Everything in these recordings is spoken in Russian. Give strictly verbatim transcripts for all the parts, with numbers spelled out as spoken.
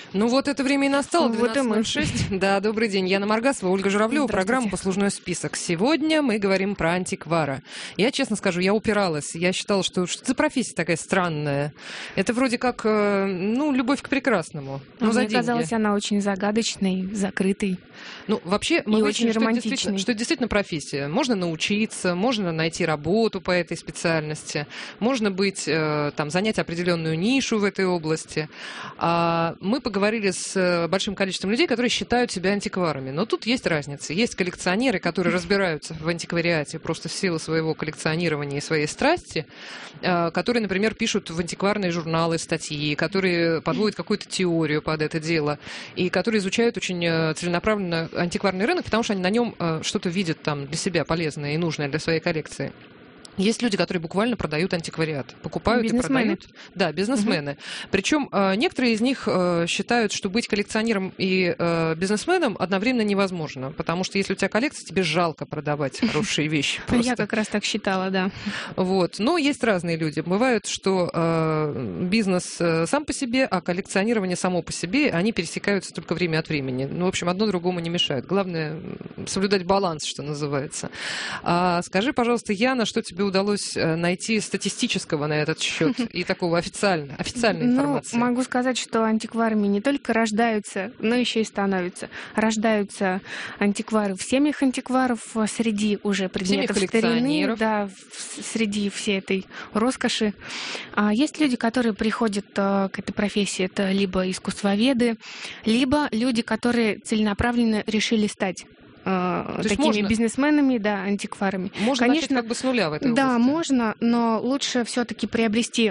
Ну вот это время и настало, Вот и мы. двенадцать ноль шесть. Да, добрый день. Яна Маргасова, Ольга Журавлева, программа «Послужной список». Сегодня мы говорим про антиквара. Я, честно скажу, я упиралась. Я считала, что что за профессия такая странная. Это вроде как, ну, любовь к прекрасному. Ну, Мне казалось, она очень загадочной, закрытой. Ну, вообще, мы и выяснили, очень что, романтичной. Это действительно, что это действительно профессия. Можно научиться, можно найти работу по этой специальности, можно быть, там, занять определенную нишу в этой области. А мы поговорили с большим количеством людей, которые считают себя антикварами. Но тут есть разница. Есть коллекционеры, которые разбираются в антиквариате просто в силу своего коллекционирования и своей страсти, которые, например, пишут в антикварные журналы статьи, которые подводят какую-то теорию под это дело, и которые изучают очень целенаправленно антикварный рынок, потому что они на нем что-то видят там для себя полезное и нужное для своей коллекции. Есть люди, которые буквально продают антиквариат. Покупают и продают. Да, бизнесмены. Угу. Причем э, некоторые из них э, считают, что быть коллекционером и э, бизнесменом одновременно невозможно. Потому что если у тебя коллекция, тебе жалко продавать хорошие вещи. Я как раз так считала, да. Вот. Но есть разные люди. Бывает, что э, бизнес э, сам по себе, а коллекционирование само по себе, они пересекаются только время от времени. Ну, в общем, одно другому не мешает. Главное соблюдать баланс, что называется. А, скажи, пожалуйста, Яна, что тебе удалось найти статистического на этот счет и такого официально, официальной информации? Ну, могу сказать, что антикварами не только рождаются, но еще и становятся. Рождаются антиквары в семьях антикваров, среди уже предметов старины, да, среди всей этой роскоши. А есть люди, которые приходят к этой профессии, это либо искусствоведы, либо люди, которые целенаправленно решили стать такими можно, бизнесменами, да, антикварами. Можно Конечно, начать как бы с нуля в этой да, области. можно, но лучше все-таки приобрести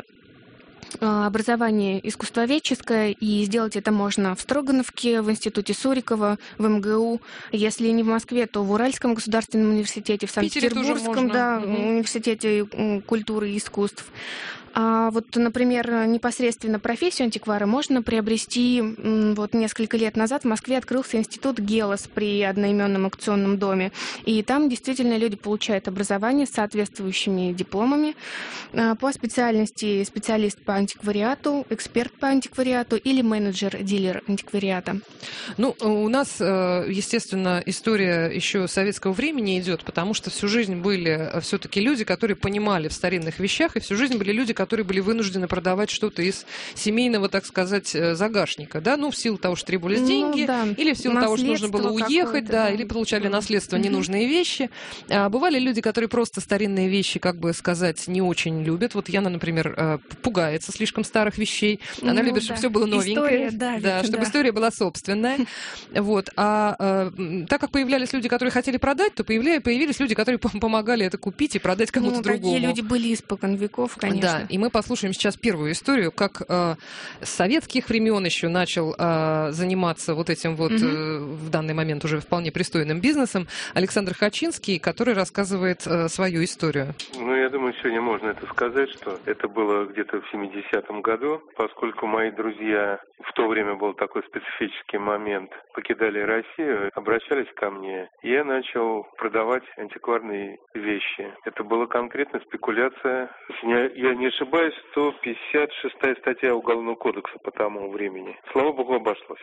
образование искусствоведческое, и сделать это можно в Строгановке, в Институте Сурикова, в эм гэ у. Если не в Москве, то в Уральском государственном университете, в Санкт-Петербургском, да, угу. университете культуры и искусств. А вот, например, непосредственно профессию антиквара можно приобрести. Вот несколько лет назад в Москве открылся институт ГЕЛОС при одноименном аукционном доме. И там действительно люди получают образование с соответствующими дипломами по специальности специалист по антиквариату, эксперт по антиквариату или менеджер-дилер антиквариата. Ну, у нас, естественно, история еще советского времени идет, потому что всю жизнь были все-таки люди, которые понимали в старинных вещах, и всю жизнь были люди, которые были вынуждены продавать что-то из семейного, так сказать, загашника, да, ну, в силу того, что требовались деньги, ну, да. или в силу того, что нужно было уехать, да, да, или получали наследство ненужные вещи. А бывали люди, которые просто старинные вещи, как бы сказать, не очень любят. Вот Яна, например, пугается слишком старых вещей. Она ну, любит, да. чтобы все было новенькое, история, да, да, ведь, чтобы да. история была собственная. Вот. А, а так как появлялись люди, которые хотели продать, то появлялись, появились люди, которые помогали это купить и продать кому-то ну, другому. Такие люди были испокон веков, конечно. Да, и мы послушаем сейчас первую историю, как э, с советских времен еще начал э, заниматься вот этим вот угу. э, в данный момент уже вполне пристойным бизнесом Александр Хачинский, который рассказывает э, свою историю. Ну, я думаю, сегодня можно это сказать, что это было где-то в семидесятом году, поскольку мои друзья, в то время был такой специфический момент, покидали Россию, обращались ко мне, и я начал продавать антикварные вещи. Это была конкретно спекуляция. Я не ошибаюсь, сто пятьдесят шестая статья Уголовного кодекса по тому времени. Слава богу, обошлось.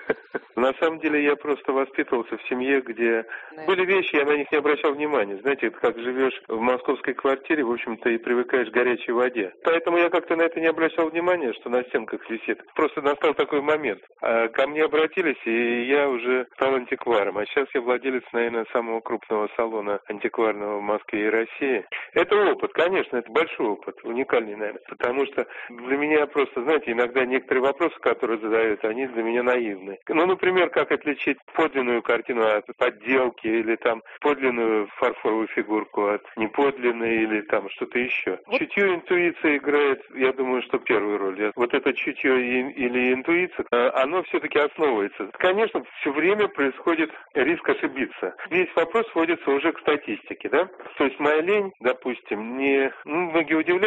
На самом деле я просто воспитывался в семье, где были вещи, я на них не обращал внимания. Знаете, это как живешь в московской квартире, в общем-то, и привыкаешь к горячей воде. Поэтому я как-то на это не обращал внимания, что на стенках висит. Просто настал такой момент. Ко мне обратились, и я уже стал антикваром. А сейчас я владелец, наверное, самого крупного салона антикварного в Москве и России. Это опыт, конечно, это большой опыт, уникальный, наверное. Потому что для меня просто, знаете, иногда некоторые вопросы, которые задают, они для меня наивны. Ну, например, как отличить подлинную картину от подделки, или там подлинную фарфоровую фигурку от неподлинной, или там что-то еще. Чутье, интуиция играет, я думаю, что первую роль. Вот это чутье или интуиция, оно все-таки основывается. Конечно, все время происходит риск ошибиться. Весь вопрос сводится уже к статистике, да? То есть моя лень, допустим, не... Ну, многие удивляются, конечно,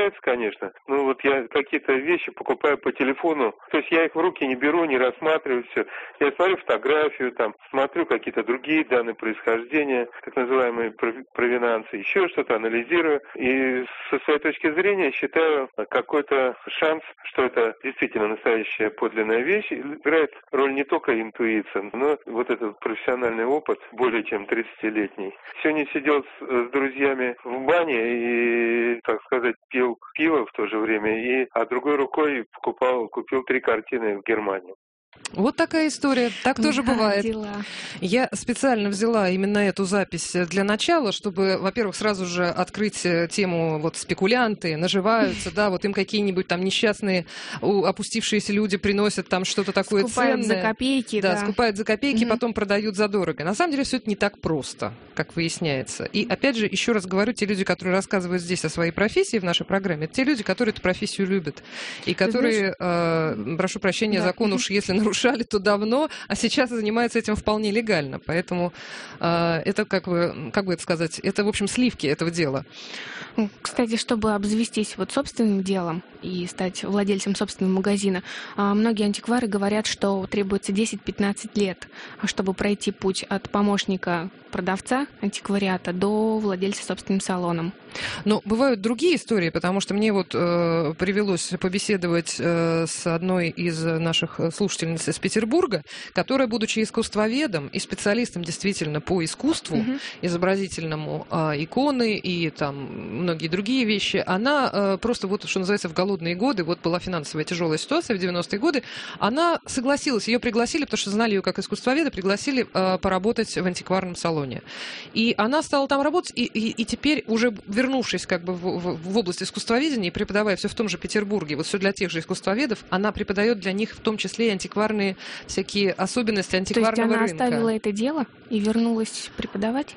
конечно. Ну вот я какие-то вещи покупаю по телефону, то есть я их в руки не беру, не рассматриваю все. Я смотрю фотографию, там, смотрю какие-то другие данные происхождения, так называемые провинансы, еще что-то анализирую. И со своей точки зрения считаю какой-то шанс, что это действительно настоящая подлинная вещь, играет роль не только интуиция, но вот этот профессиональный опыт, более чем тридцатилетний. Сегодня сидел с, с друзьями в бане и, так сказать, пил пиво в то же время, и, а другой рукой покупал, купил три картины в Германии. Вот такая история. Так тоже Да, бывает. дела. Я специально взяла именно эту запись для начала, чтобы, во-первых, сразу же открыть тему вот спекулянты, наживаются, да, вот им какие-нибудь там несчастные опустившиеся люди приносят там что-то такое Скупают ценное. за копейки, да. да. скупают за копейки, Мгм. потом продают задорого. На самом деле все это не так просто, как выясняется. И опять же, еще раз говорю, те люди, которые рассказывают здесь о своей профессии в нашей программе, это те люди, которые эту профессию любят. И которые, э, прошу прощения, Да. закон уж если нарушают, то давно, а сейчас занимаются этим вполне легально. Поэтому э, это, как бы, как бы это сказать, это, в общем, сливки этого дела. Кстати, чтобы обзавестись вот собственным делом и стать владельцем собственного магазина, а, многие антиквары говорят, что требуется десять-пятнадцать лет, чтобы пройти путь от помощника продавца антиквариата до владельца собственным салоном. Но бывают другие истории, потому что мне вот э, привелось побеседовать э, с одной из наших слушательниц из Петербурга, которая, будучи искусствоведом и специалистом действительно по искусству Мгм. изобразительному, э, иконы и там многие другие вещи, она э, просто вот, что называется, в голодные годы, вот была финансовая тяжелая ситуация в девяностые годы, она согласилась, ее пригласили, потому что знали ее как искусствоведа, пригласили э, поработать в антикварном салоне. И она стала там работать, и, и, и теперь уже вернувшись как бы в, в, в область искусствоведения и преподавая все в том же Петербурге, вот все для тех же искусствоведов, она преподает для них в том числе и антикварные всякие особенности антикварного То есть она рынка. оставила это дело и вернулась преподавать?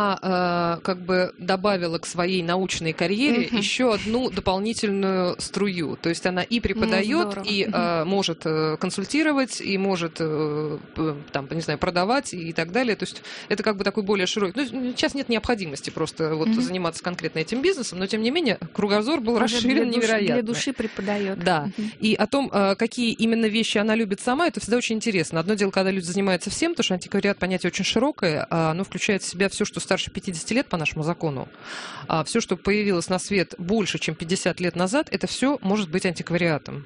Она э, как бы добавила к своей научной карьере Мгм. еще одну дополнительную струю. То есть она и преподает, здорово. и э, может э, консультировать, и может э, п- там, не знаю, продавать и так далее. То есть это как бы такой более широкий. Ну, сейчас нет необходимости просто вот Мгм. заниматься конкретно этим бизнесом, но тем не менее кругозор был Уже расширен для души, невероятно. для души преподает. Да. Мгм. И о том, э, какие именно вещи она любит сама, это всегда очень интересно. Одно дело, когда люди занимаются всем, потому что антиквариат понятие очень широкое, а оно включает в себя все, что старше пятидесяти лет по нашему закону. А все, что появилось на свет больше, чем пятьдесят лет назад, это все может быть антиквариатом.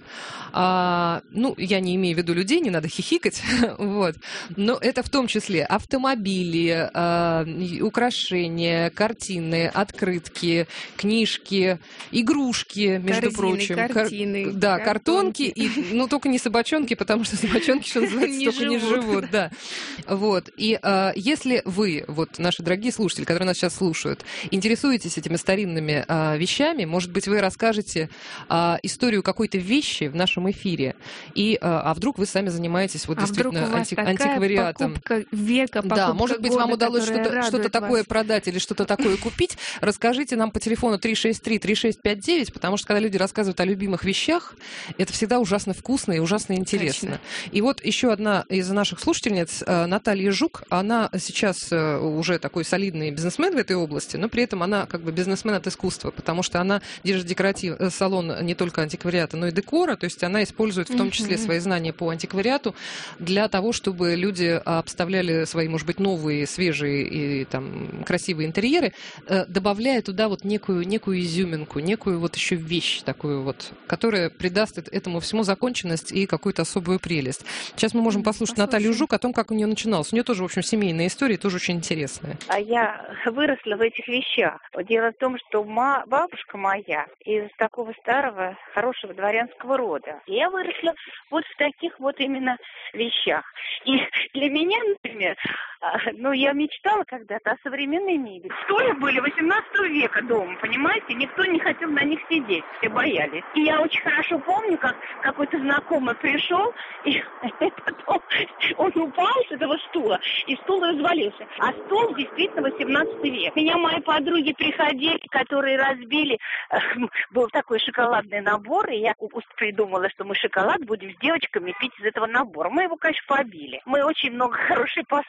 А, ну, я не имею в виду людей, не надо хихикать, вот. Но это в том числе автомобили, а, и украшения, картины, открытки, книжки, игрушки, между Корзины, прочим. Кар- картины, Да, картонки, картонки. и, ну, только не собачонки, потому что собачонки, что называется, Не только не живут. живут, да. Вот. И а, если вы, вот наши дорогие слушатели, которые нас сейчас слушают, интересуетесь этими старинными а, вещами, может быть, вы расскажете а, историю какой-то вещи в нашем эфире, и, а, а вдруг вы сами занимаетесь вот А вдруг действительно у вас анти- такая антиквариатом. покупка века, покупка Да, может быть, вам года, удалось которая что-то, что-то радует такое вас. продать или что-то такое купить. Расскажите нам по телефону три шесть три три шесть пять девять, потому что когда люди рассказывают о любимых вещах, это всегда ужасно вкусно и ужасно интересно. Точно. И вот еще одна из наших слушательниц, э, Наталья Жук, она сейчас э, уже такой солидный бизнесмен в этой области, но при этом она как бы бизнесмен от искусства, потому что она держит декоратив, э, салон не только антиквариата, но и декора, то есть она использует в том числе Мгм. свои знания по антиквариату для того, чтобы люди обставляли свои, может быть, новые, свежие и там красивые интерьеры, э, добавляя туда вот некую, некую изюминку, некую вот еще вещь такую вот, которая придаст эт- этому всему законченность и какую-то особую прелесть. Сейчас мы можем М, послушать послушаем. Наталью Жук о том, как у нее начиналось. У нее тоже, в общем, семейная история, тоже очень интересная. А я выросла в этих вещах. Дело в том, что ма- бабушка моя из такого старого, хорошего дворянского рода. Я выросла вот в таких вот именно вещах. И для меня, например, а, ну, я мечтала когда-то о современной мебели. Стулья были восемнадцатого века дома, понимаете? Никто не хотел на них сидеть, все боялись. И я очень хорошо помню, как какой-то знакомый пришел, и потом он упал с этого стула, и стул развалился. А стул действительно восемнадцатый век. Меня мои подруги приходили, которые разбили, э, был такой шоколадный набор, и я придумала, что мы шоколад будем с девочками пить из этого набора. Мы его, конечно, побили. Мы очень много хорошей посуды разбили.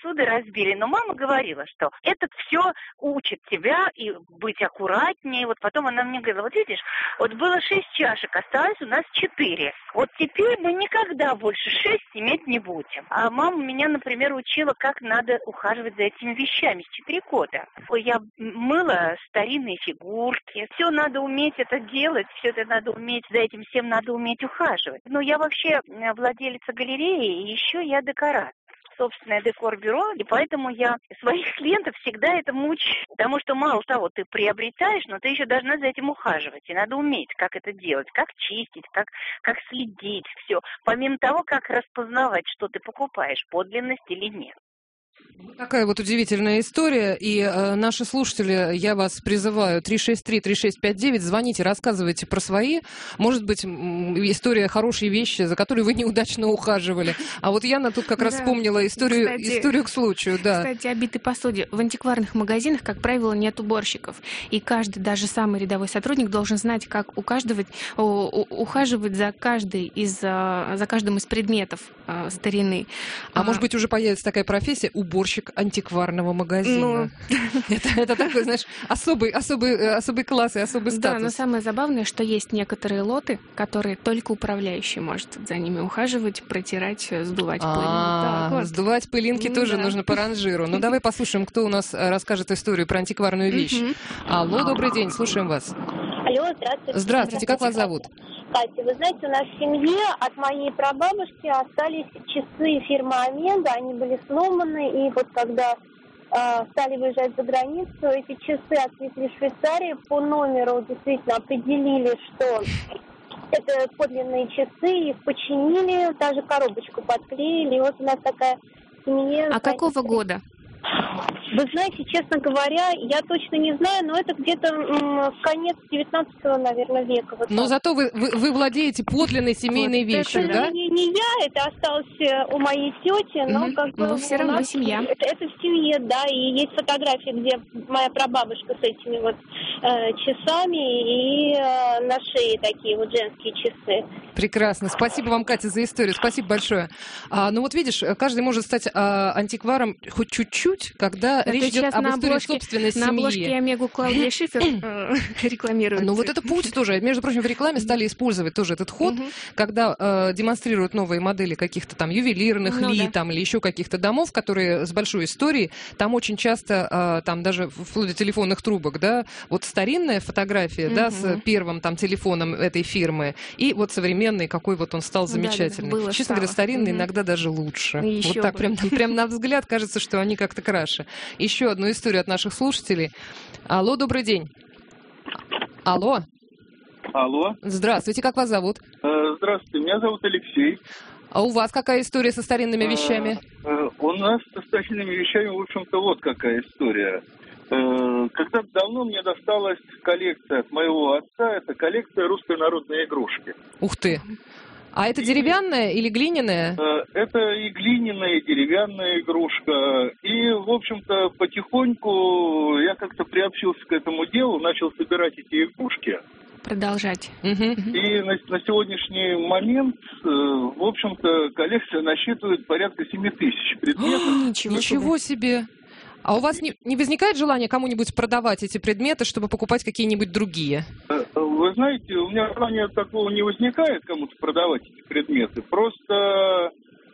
разбили. Но мама говорила, что это все учит тебя и быть аккуратнее. Вот потом она мне говорила, вот видишь, вот было шесть чашек, осталось у нас четыре. Вот теперь мы никогда больше шесть иметь не будем. А мама меня, например, учила, как надо ухаживать за этими вещами с четыре года. Ой, я мыла старинные фигурки. Все надо уметь это делать, все это надо уметь, за этим всем надо уметь ухаживать. Но я вообще владелица галереи, и еще я декоратор. Собственное декор-бюро, и поэтому я своих клиентов всегда этому учу. Потому что мало того, ты приобретаешь, но ты еще должна за этим ухаживать. И надо уметь, как это делать, как чистить, как, как следить, все. Помимо того, как распознавать, что ты покупаешь, подлинность или нет. Такая вот удивительная история, и э, наши слушатели, я вас призываю, три шесть три три шесть пять девять, звоните, рассказывайте про свои, может быть, история хорошей вещи, за которой вы неудачно ухаживали. А вот Яна тут как раз да. вспомнила историю, кстати, историю к случаю. Да. Кстати, о битой посуде. В антикварных магазинах, как правило, нет уборщиков, и каждый, даже самый рядовой сотрудник, должен знать, как ухаживать, ухаживать за, каждый из, за каждым из предметов старины. А, а может быть, уже появится такая профессия – уборщик антикварного магазина. Ну... это, это такой, знаешь, особый, особый, особый класс и особый статус. Да, но самое забавное, что есть некоторые лоты, которые только управляющий может за ними ухаживать, протирать, сдувать пыль. А, вот. Сдувать пылинки ну, тоже да. нужно по ранжиру. Ну, давай послушаем, кто у нас расскажет историю про антикварную вещь. Алло, добрый день, слушаем вас. Алло, здравствуйте. Здравствуйте, как вас зовут? Катя, вы знаете, у нас в семье от моей прабабушки остались часы фирмы Омега, они были сломаны, и вот когда э, стали выезжать за границу, эти часы отвезли в Швейцарию, по номеру действительно определили, что это подлинные часы, их починили, даже коробочку подклеили, и вот у нас такая семья... А какого года? Вы знаете, честно говоря, я точно не знаю, но это где-то м, конец девятнадцатого, наверное, века. Вот но так. Зато вы, вы, вы владеете подлинной семейной вот, вещью, это, да? Не, не я, это осталось у моей тети, но mm-hmm. как бы... Но все равно семья. Это, это в семье, да, и есть фотографии, где моя прабабушка с этими вот э, часами и э, на шее такие вот женские часы. Прекрасно. Спасибо вам, Катя, за историю. Спасибо большое. А, ну вот видишь, каждый может стать а, антикваром хоть чуть-чуть, когда это речь идет об истории обложке, собственной семьи. На обложке Омегу Клаудия Шифер рекламируется. Ну вот это путь тоже. Между прочим, в рекламе стали использовать тоже этот ход, когда э, демонстрируют новые модели каких-то там ювелирных ну, ли, да. там, или еще каких-то домов, которые с большой историей. Там очень часто, э, там даже вплоть до телефонных трубок, да, вот старинная фотография, да, с первым там телефоном этой фирмы, и вот современный, какой вот он стал замечательный. Да, да, Честно стало. говоря, старинный угу. иногда даже лучше. Вот так прям, прям на взгляд кажется, что они как-то краше. Еще одну историю от наших слушателей. Алло, добрый день. Алло. Алло. Здравствуйте, как вас зовут? Здравствуйте, меня зовут Алексей. А у вас какая история со старинными вещами? У нас со старинными вещами, в общем-то, вот какая история. Когда-то давно мне досталась коллекция от моего отца, это коллекция русской народной игрушки. Ух ты! А это деревянная или глиняная? Это и глиняная, и деревянная игрушка. И, в общем-то, потихоньку я как-то приобщился к этому делу, начал собирать эти игрушки. Продолжать. И на, на сегодняшний момент, в общем-то, коллекция насчитывает порядка семи тысяч предметов. Ничего, Ничего себе! А у вас не, не возникает желания кому-нибудь продавать эти предметы, чтобы покупать какие-нибудь другие? Вы знаете, у меня желания такого не возникает кому-то продавать эти предметы. Просто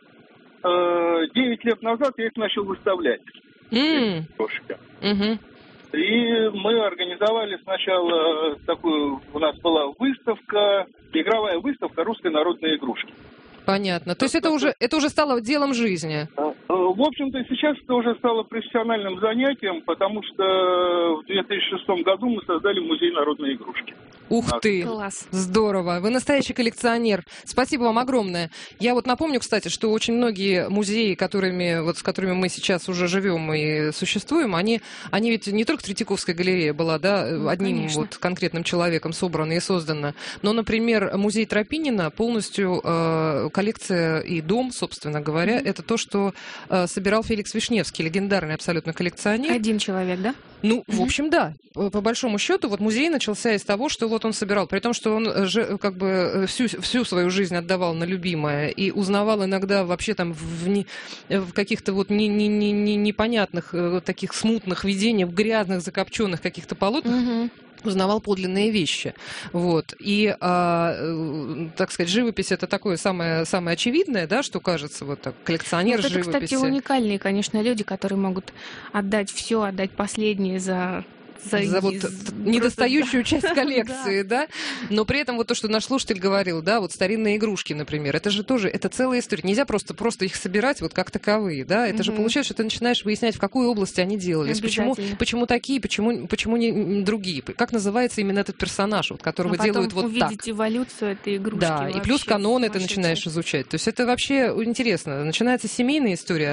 э, девять лет назад я их начал выставлять. Mm. Mm-hmm. И мы организовали сначала такую, у нас была выставка, игровая выставка русской народной игрушки. Понятно. То есть это уже, это уже стало делом жизни? В общем-то, сейчас это уже стало профессиональным занятием, потому что в две тысячи шестом году мы создали музей народной игрушки. Ух ты! Класс. Здорово! Вы настоящий коллекционер. Спасибо вам огромное. Я вот напомню, кстати, что очень многие музеи, которыми, вот, с которыми мы сейчас уже живем и существуем, они, они ведь не только Третьяковская галерея была, да, ну, одним конечно. вот конкретным человеком собрана и создана, но, например, музей Тропинина полностью э, коллекция и дом, собственно говоря, mm-hmm. это то, что э, собирал Феликс Вишневский, легендарный абсолютно коллекционер. Один человек, да? Ну, mm-hmm. в общем, да. По большому счету, вот музей начался из того, что вот вот он собирал, при том, что он же как бы всю, всю свою жизнь отдавал на любимое и узнавал иногда вообще там в, не, в каких-то вот не, не, не, не, непонятных, таких смутных видениях, в грязных, закопченных каких-то полотнах, угу. узнавал подлинные вещи. Вот. И, а, так сказать, живопись — это такое самое, самое очевидное, да, что кажется, вот так, коллекционер вот это, живописи. Это, кстати, уникальные, конечно, люди, которые могут отдать все, отдать последнее за... За, за вот недостающую часть коллекции, да. Но при этом вот то, что наш слушатель говорил, да, вот старинные игрушки, например, это же тоже, это целая история. Нельзя просто, просто их собирать вот как таковые, да. Это же получается, что ты начинаешь выяснять, в какой области они делались, почему, почему такие, почему, почему не другие, как называется именно этот персонаж, вот, которого а делают вот так. Увидеть эволюцию этой игрушки. Да, и плюс каноны ты начинаешь изучать. То есть это вообще интересно. Начинается семейная история,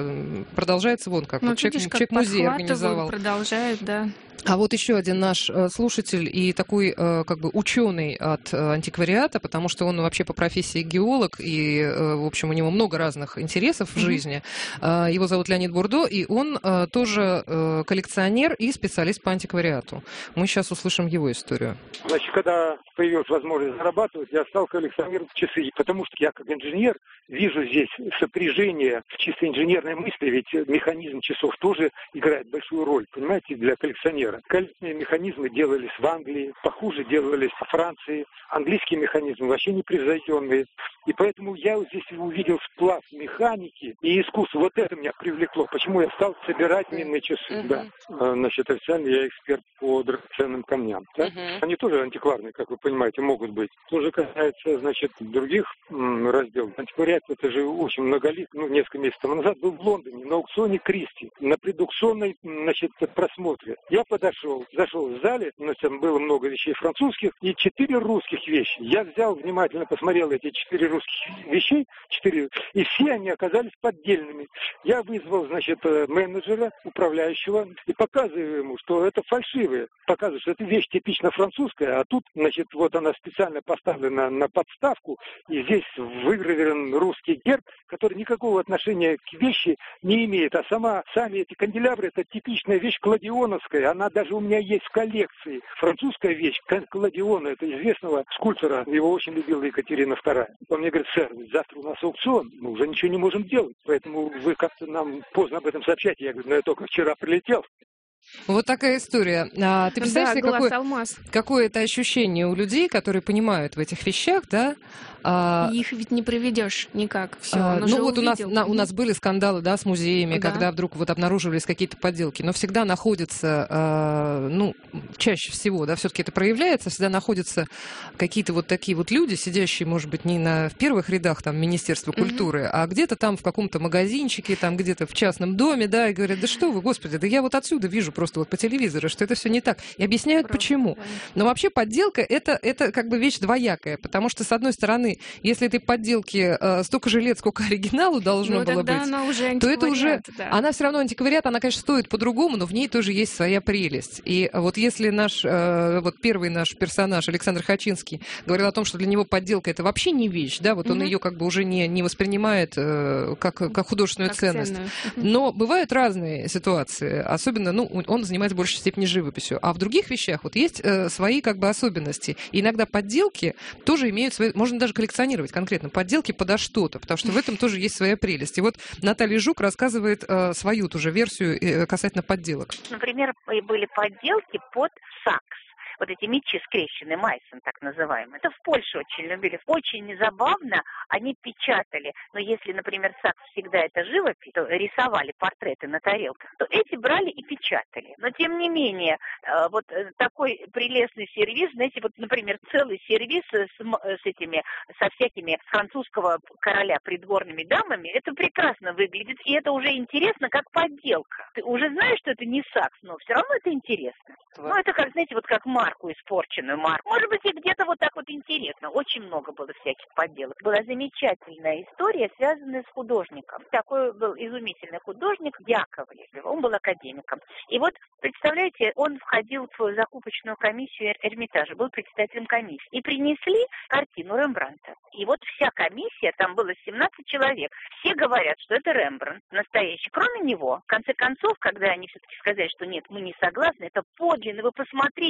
а продолжается вон как. Ну, вот человек, человек музей организовал. Продолжают, да. А вот еще один наш слушатель и такой как бы ученый от антиквариата, потому что он вообще по профессии геолог, и, в общем, у него много разных интересов в жизни. Mm-hmm. Его зовут Леонид Бурдо, и он тоже коллекционер и специалист по антиквариату. Мы сейчас услышим его историю. Значит, когда появилась возможность зарабатывать, я стал коллекционировать часы, потому что я как инженер вижу здесь сопряжение в чисто инженерной мысли, ведь механизм часов тоже играет большую роль, понимаете, для коллекционера. Колесные механизмы делались в Англии, похуже делались в Франции, английские механизмы вообще непревзойденные. И поэтому я вот здесь увидел сплав механики и искусства. Вот это меня привлекло. Почему я стал собирать минные часы. Uh-huh. Да. Значит, официально я эксперт по драгоценным камням. Да? Uh-huh. Они тоже антикварные, как вы понимаете, могут быть. Что же касается, значит, других м, разделов. Антиквариат, это же очень многолет. Ну, несколько месяцев назад был в Лондоне на аукционе Кристи, на предукционной, значит, просмотре. Я подошел, зашел в зале, ну, там было много вещей французских и четыре русских вещи. Я взял, внимательно посмотрел эти четыре русских вещей, четыре, и все они оказались поддельными. Я вызвал, значит, менеджера, управляющего, и показываю ему, что это фальшивые. Показываю, что это вещь типично французская, а тут, значит, вот она специально поставлена на подставку, и здесь выгравирован русский герб, который никакого отношения к вещи не имеет. А сама, сами эти канделябры, это типичная вещь кладионовская. Она даже у меня есть в коллекции. Французская вещь, Кладиона, это известного скульптора. Его очень любила Екатерина вторая. Он мне говорит: сэр, завтра у нас аукцион, мы уже ничего не можем делать. Поэтому вы как-то нам поздно об этом сообщаете. Я говорю: ну я только вчера прилетел. Вот такая история. А, ты представляешь, да, какое, алмаз. какое это ощущение у людей, которые понимают в этих вещах, да? А, их ведь не приведешь никак. Все, а, ну вот увидел. у нас, на, у нас были скандалы, да, с музеями, да. когда вдруг вот обнаруживались какие-то подделки, но всегда находятся, а, ну, чаще всего, да, все-таки это проявляется, всегда находятся какие-то вот такие вот люди, сидящие, может быть, не на, в первых рядах там Министерства культуры, mm-hmm. а где-то там в каком-то магазинчике, там где-то в частном доме, да, и говорят: да что вы, господи, да я вот отсюда вижу просто вот по телевизору, что это все не так. И объясняют, Правда, почему. Да. Но вообще подделка это, это как бы вещь двоякая, потому что, с одной стороны, если этой подделке э, столько же лет, сколько оригиналу должно ну, было быть, она уже то это уже... Да. Она все равно антиквариат, она, конечно, стоит по-другому, но в ней тоже есть своя прелесть. И вот если наш, э, вот первый наш персонаж, Александр Хачинский, говорил о том, что для него подделка это вообще не вещь, да, вот mm-hmm. он ее как бы уже не, не воспринимает э, как, как художественную как ценность. Ценную. Но бывают разные ситуации, особенно, ну, он занимается в большей степени живописью. А в других вещах вот есть э, свои как бы особенности. И иногда подделки тоже имеют свои... Можно даже коллекционировать конкретно подделки подо что-то, потому что в этом тоже есть своя прелесть. И вот Наталья Жук рассказывает э, свою тоже версию э, касательно подделок. Например, были подделки под сакс. Вот эти мечи скрещенные, Майсон так называемые. Это в Польше очень любили. Очень забавно они печатали. Но если, например, сакс всегда это живопись, то рисовали портреты на тарелках, то эти брали и печатали. Но, тем не менее, вот такой прелестный сервиз, знаете, вот, например, целый сервиз с, с этими, со всякими французского короля придворными дамами, это прекрасно выглядит, и это уже интересно, как подделка. Ты уже знаешь, что это не сакс, но все равно это интересно. Ну, это как, знаете, вот как марка. Испорченную марку. Может быть, и где-то вот так вот интересно. Очень много было всяких подделок. Была замечательная история, связанная с художником. Такой был изумительный художник Яковлев. Он был академиком. И вот, представляете, он входил в свою закупочную комиссию Эрмитажа, был председателем комиссии. И принесли картину Рембрандта. И вот вся комиссия, там было семнадцать человек, все говорят, что это Рембрандт настоящий. Кроме него, в конце концов, когда они все-таки сказали, что нет, мы не согласны, это подлинно, вы посмотрите, знаете,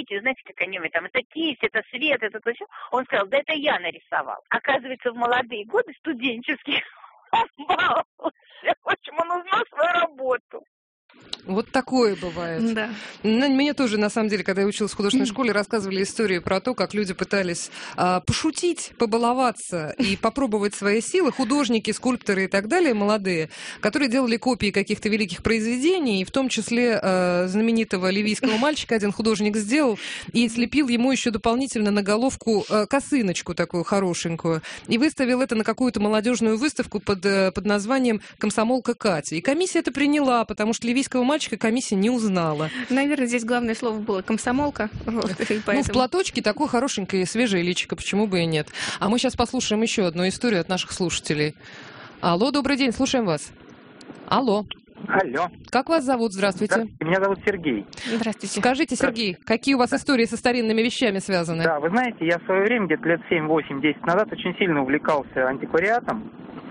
мальчик, они мне там, это кисть, это свет, это то, все. Он сказал, да это я нарисовал. Оказывается, в молодые годы студенческие он баловался. В общем, он узнал свою работу. Вот такое бывает. Да. Ну, мне тоже, на самом деле, когда я училась в художественной школе, рассказывали историю про то, как люди пытались а, пошутить, побаловаться и попробовать свои силы. Художники, скульпторы и так далее, молодые, которые делали копии каких-то великих произведений, и в том числе а, знаменитого ливийского мальчика один художник сделал и слепил ему еще дополнительно на головку а, косыночку такую хорошенькую и выставил это на какую-то молодежную выставку под, под названием «Комсомолка Катя». И комиссия это приняла, потому что ливийского мальчика комиссия не узнала. Наверное, здесь главное слово было комсомолка. Вот, поэтому... Ну, в платочке такое хорошенькое свежее личико, почему бы и нет. А мы сейчас послушаем еще одну историю от наших слушателей. Алло, добрый день, слушаем вас. Алло. Алло. Как вас зовут? Здравствуйте. Здравствуйте. Меня зовут Сергей. Здравствуйте. Скажите, Сергей, какие у вас истории со старинными вещами связаны? Да, вы знаете, я в свое время, где-то лет семь, восемь, десять назад, очень сильно увлекался антиквариатом.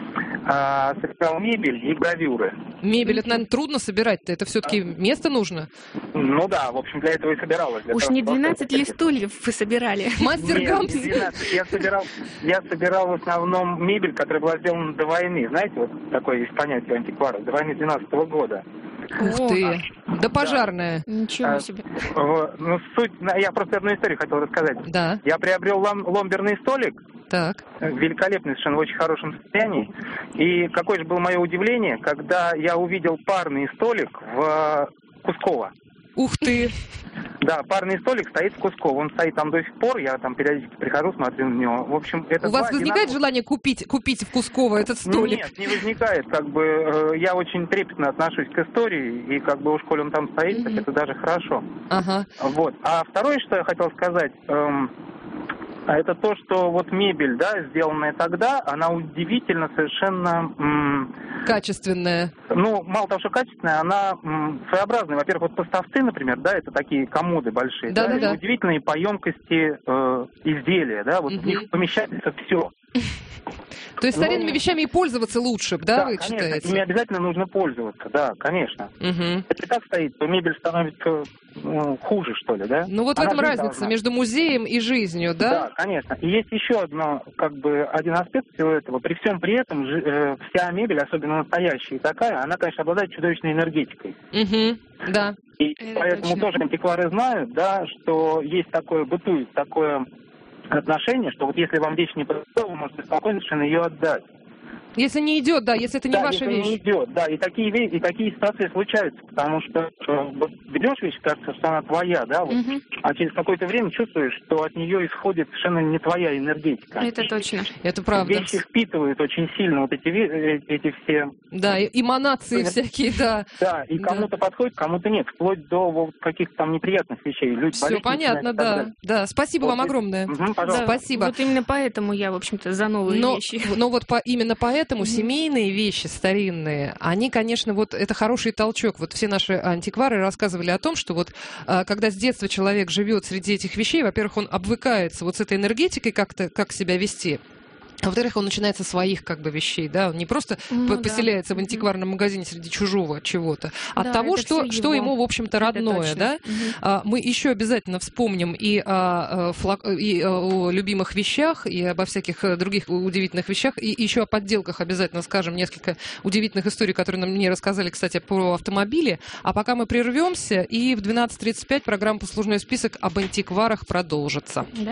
А, собирал мебель и гравюры. Мебель, это, наверное, трудно собирать-то. Это все-таки место нужно? Ну да, в общем, для этого и собиралось. Уж того, не двенадцать ли стульев вы собирали? Мастер Нет, Гамс. не двенадцать. Я собирал, я собирал в основном мебель, которая была сделана до войны. Знаете, вот такое есть понятие антиквара. До войны двенадцатого года. Ух ты. Да пожарная. Ничего себе. А, ну, суть, я просто одну историю хотел рассказать. Да. Я приобрел лом, ломберный столик. Так. Великолепный, совершенно в очень хорошем состоянии. И какое же было мое удивление, когда я увидел парный столик в Кусково. Ух ты. Да, парный столик стоит в Кусково. Он стоит там до сих пор. Я там периодически прихожу, смотрю на него. В общем, это У вас возникает одинаковых... желание купить, купить в Кусково этот столик? Нет, не возникает. Как бы э, я очень трепетно отношусь к истории. И как бы уж коли он там стоит, mm-hmm. так это даже хорошо. Ага. Вот. А второе, что я хотел сказать... Эм, А это то, что вот мебель, да, сделанная тогда, она удивительно совершенно... М- Качественная. Ну, мало того, что качественная, она м- своеобразная. Во-первых, вот поставцы, например, да, это такие комоды большие. Да, да, да, да. Удивительные по емкости э, изделия, да, вот угу. в них помещается все. То есть старинными ну, вещами и пользоваться лучше, да, да вы конечно, считаете? Ими обязательно нужно пользоваться, да, конечно. Угу. Если так стоит, то мебель становится ну, хуже, что ли, да? Ну вот Она в этом разница должна. Между музеем и жизнью, да? Да, конечно. И есть еще одно, как бы, один аспект всего этого. При всем при этом ж, э, вся мебель, особенно настоящая такая, она, конечно, обладает чудовищной энергетикой. Угу, да. И Это поэтому точно. тоже антиквары знают, да, что есть такое, бытует такое отношение, что вот если вам вещь не подойдет, вы можете спокойно совершенно ее отдать. Если не идет, да, если это не да, ваша если вещь. не идет, да, и такие, и такие ситуации случаются, потому что э, вот берешь вещь, кажется, что она твоя, да, вот, Угу. а через какое-то время чувствуешь, что от нее исходит совершенно не твоя энергетика. Это точно. Это правда. Вещи впитывают очень сильно вот эти, эти, эти все... Да, и эманации всякие, да. Да, и кому-то да. подходит, кому-то нет, вплоть до вот каких-то там неприятных вещей. Люди Все понятно, да. Да, спасибо вот, вам огромное. Угу, пожалуйста. Да, спасибо. Вот именно поэтому я, в общем-то, за новые но, вещи. Но вот по, именно поэтому семейные вещи старинные, они, конечно, вот это хороший толчок. Вот все наши антиквары рассказывали о том, что вот когда с детства человек живет среди этих вещей, во-первых, он обвыкается вот с этой энергетикой как-то, как себя вести. А во-вторых, он начинает со своих как бы вещей, да, он не просто ну, поселяется да. в антикварном магазине среди чужого чего-то, а да, от того, что, что ему, в общем-то, родное, да. Угу. А, мы еще обязательно вспомним и о, флаг... и о любимых вещах, и обо всяких других удивительных вещах, и еще о подделках обязательно скажем несколько удивительных историй, которые нам мне рассказали, кстати, про автомобили. А пока мы прервемся, и в двенадцать тридцать пять программа «Послужной список» об антикварах продолжится.